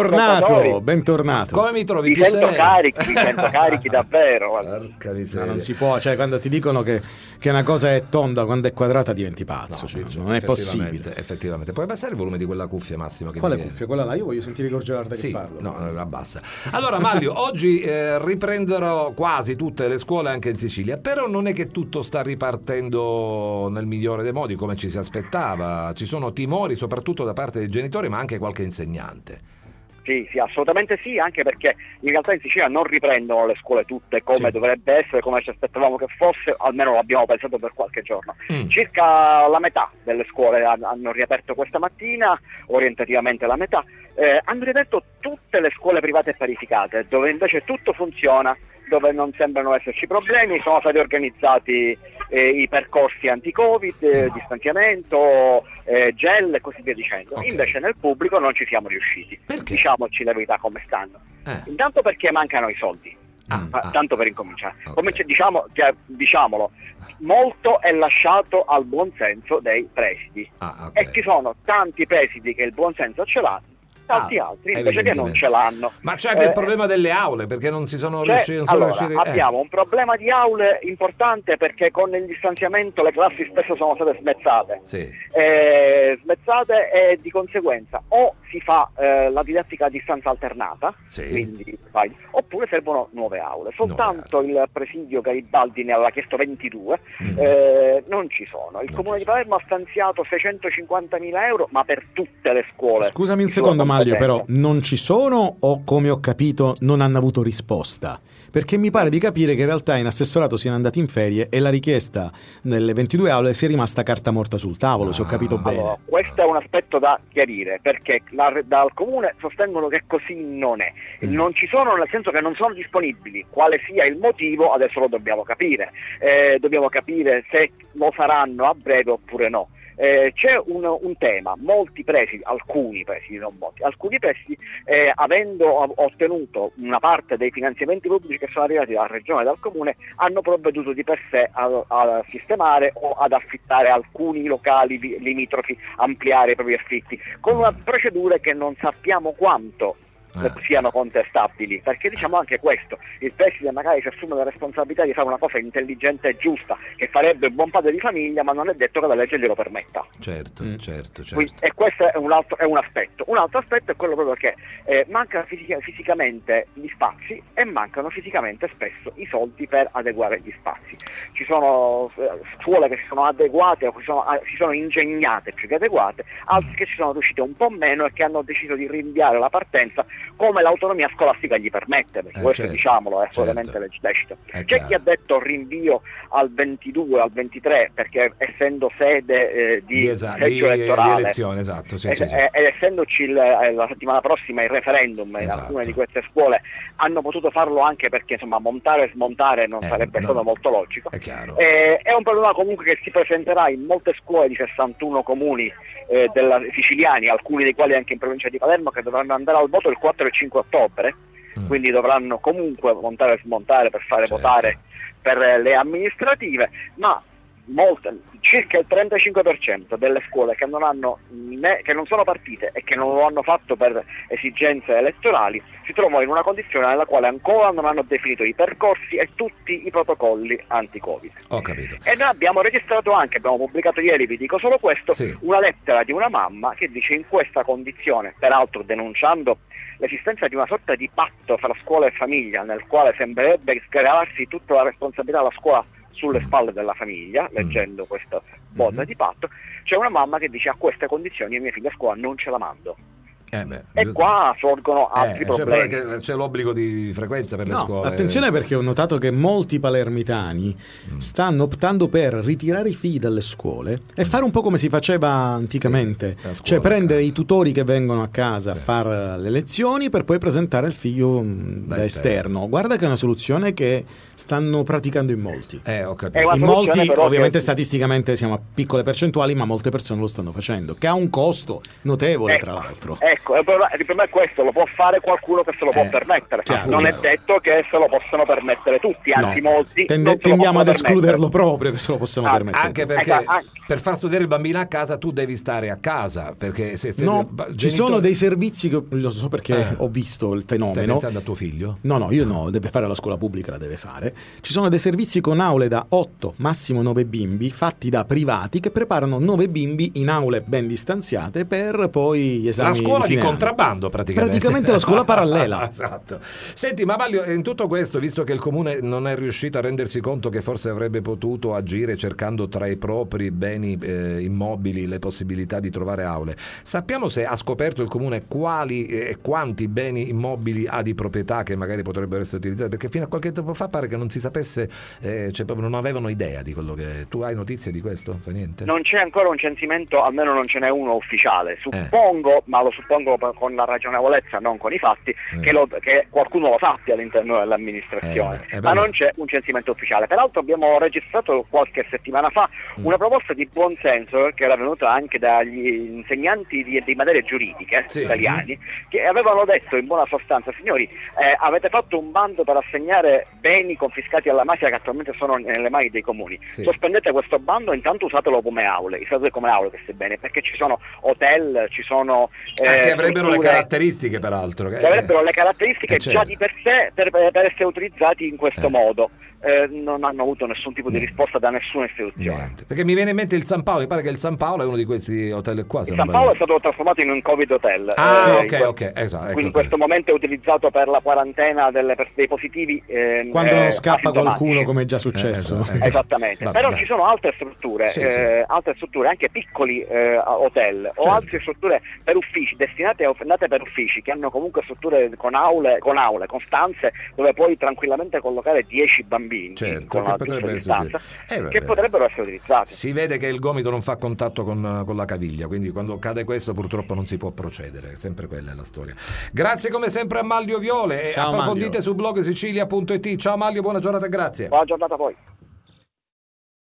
bentornato. Come mi trovi? Mi sento carichi davvero. Porca miseria. No, non si può, cioè quando ti dicono che una cosa è tonda, quando è quadrata diventi pazzo, non è possibile. Effettivamente. Puoi abbassare il volume di quella cuffia, Massimo? Quale cuffia? Quella là? Io voglio sentire Igor Gelarda che parlo. No, abbassa. Allora Mario, oggi riprenderò quasi tutte le scuole anche in Sicilia, però non è che tutto sta ripartendo nel migliore dei modi come ci si aspettava. Ci sono timori soprattutto da parte dei genitori, ma anche qualche insegnante. Sì, assolutamente sì, anche perché in realtà in Sicilia non riprendono le scuole tutte come dovrebbe essere, come ci aspettavamo che fosse, almeno l'abbiamo pensato per qualche giorno. Circa la metà delle scuole hanno riaperto questa mattina, orientativamente la metà, hanno riaperto tutte le scuole private e parificate, dove invece tutto funziona, dove non sembrano esserci problemi, sono stati organizzati i percorsi anti-Covid, distanziamento, gel e così via dicendo. Okay. Invece nel pubblico non ci siamo riusciti. Perché? Diciamoci la verità come stanno. Intanto perché mancano i soldi. Tanto per incominciare. Okay. Diciamolo, molto è lasciato al buonsenso dei presidi. Okay. E ci sono tanti presidi che il buonsenso ce l'hanno, tanti altri invece che non ce l'hanno. Ma c'è anche il problema delle aule, perché non si sono riusciti. Abbiamo un problema di aule importante, perché con il distanziamento le classi spesso sono state smezzate. Smezzate, e di conseguenza o si fa la didattica a distanza alternata, quindi, oppure servono nuove aule. Soltanto il presidio Garibaldi ne aveva chiesto 22, non ci sono. Il Comune di Palermo ha stanziato 650.000 euro, ma per tutte le scuole. Scusami un secondo, Maglio, però non ci sono, o come ho capito non hanno avuto risposta? Perché mi pare di capire che in realtà in assessorato siano andati in ferie e la richiesta nelle 22 aule sia rimasta carta morta sul tavolo, se ho capito bene. Allora, questo è un aspetto da chiarire, perché dal comune sostengono che così non è. Non ci sono, nel senso che non sono disponibili. Quale sia il motivo adesso lo dobbiamo capire. Dobbiamo capire se lo faranno a breve oppure no. C'è un tema: molti presidi, alcuni presidi, avendo ottenuto una parte dei finanziamenti pubblici che sono arrivati dalla regione e dal comune, hanno provveduto di per sé a sistemare o ad affittare alcuni locali limitrofi, ampliare i propri affitti, con una procedure che non sappiamo quanto siano contestabili, perché diciamo anche questo: il preside magari si assume la responsabilità di fare una cosa intelligente e giusta che farebbe un buon padre di famiglia, ma non è detto che la legge glielo permetta. Certo. Quindi, e questo è un aspetto. Un altro aspetto è quello proprio che mancano fisicamente gli spazi, e mancano fisicamente spesso i soldi per adeguare gli spazi. Ci sono scuole che si sono adeguate o si sono ingegnate più che adeguate, altre che ci sono riuscite un po' meno e che hanno deciso di rinviare la partenza come l'autonomia scolastica gli permette, perché questo diciamolo è assolutamente lecito. C'è chi ha detto rinvio al 22, al 23, perché essendo sede di seggio elettorale, di elezione, ed essendoci la settimana prossima il referendum, in alcune di queste scuole hanno potuto farlo anche perché insomma montare e smontare non sarebbe stato molto logico. È un problema comunque che si presenterà in molte scuole di 61 comuni siciliani, alcuni dei quali anche in provincia di Palermo, che dovranno andare al voto il 4 e 5 ottobre, quindi dovranno comunque montare e smontare per fare votare per le amministrative, ma circa il 35% delle scuole che non sono partite e che non lo hanno fatto per esigenze elettorali si trovano in una condizione nella quale ancora non hanno definito i percorsi e tutti i protocolli anti-Covid. Ho capito. E noi abbiamo pubblicato ieri, vi dico solo questo, una lettera di una mamma che dice: in questa condizione, peraltro denunciando l'esistenza di una sorta di patto fra scuola e famiglia, nel quale sembrerebbe sgravarsi tutta la responsabilità della scuola sulle spalle della famiglia, leggendo questa bozza di patto, c'è una mamma che dice: a queste condizioni mia figlia a scuola non ce la mando. Qua sorgono altri problemi. Perché c'è l'obbligo di frequenza per le scuole. Attenzione, perché ho notato che molti palermitani stanno optando per ritirare i figli dalle scuole e fare un po' come si faceva anticamente, cioè prendere i tutori che vengono a casa a fare le lezioni per poi presentare il figlio da esterno. Guarda che è una soluzione che stanno praticando in molti. Ho capito. In molti, ovviamente statisticamente siamo a piccole percentuali, ma molte persone lo stanno facendo, che ha un costo notevole tra l'altro. Ecco, il problema è questo, lo può fare qualcuno che se lo può permettere, non è detto che se lo possano permettere tutti, anzi molti tendiamo ad escluderlo proprio che se lo possiamo permettere. Anche perché per far studiare il bambino a casa tu devi stare a casa, perché se ci sono dei servizi che lo so perché ho visto il fenomeno. Stai pensando a tuo figlio? No, io no, deve fare la scuola pubblica, la deve fare. Ci sono dei servizi con aule da 8, massimo 9 bimbi, fatti da privati che preparano 9 bimbi in aule ben distanziate per poi gli esami. La scuola di contrabbando praticamente la scuola parallela. Esatto. Senti, ma Maglio, in tutto questo, visto che il comune non è riuscito a rendersi conto che forse avrebbe potuto agire cercando tra i propri beni immobili le possibilità di trovare aule, sappiamo se ha scoperto il comune quali e quanti beni immobili ha di proprietà che magari potrebbero essere utilizzati, perché fino a qualche tempo fa pare che non si sapesse, cioè proprio non avevano idea di quello che... Tu hai notizie di questo? Sai niente? Non c'è ancora un censimento, almeno non ce n'è uno ufficiale. Suppongo, ma lo suppongo con la ragionevolezza, non con i fatti, che qualcuno lo sappia all'interno dell'amministrazione, ma non c'è un censimento ufficiale. Peraltro abbiamo registrato qualche settimana fa una proposta di buonsenso che era venuta anche dagli insegnanti di materie giuridiche italiani, che avevano detto in buona sostanza: signori, avete fatto un bando per assegnare beni confiscati alla mafia che attualmente sono nelle mani dei comuni, sospendete questo bando, intanto usatelo come aule, questi beni, perché ci sono hotel, ci sono che avrebbero le caratteristiche, peraltro avrebbero le caratteristiche già di per sé per essere utilizzati in questo modo. Non hanno avuto nessun tipo di risposta da nessuna istituzione. Niente. Perché mi viene in mente il San Paolo, mi pare che il San Paolo è uno di questi hotel qua. Il San Paolo è stato trasformato in un Covid hotel. Ok, esatto. Quindi in questo momento è utilizzato per la quarantena dei positivi. Quando non scappa qualcuno, come è già successo. Esattamente. Però ci sono altre strutture, anche piccoli hotel o altre strutture per uffici, destinate per uffici, che hanno comunque strutture con aule, con stanze dove puoi tranquillamente collocare 10 bambini. Certo, che potrebbero essere utilizzati. Si vede che il gomito non fa contatto con la caviglia, quindi quando cade questo purtroppo non si può procedere, sempre quella è la storia. Grazie come sempre a Manlio Viole. Ciao, approfondite Manlio su blog sicilia.it. Ciao Manlio, buona giornata e grazie. Buona giornata a voi.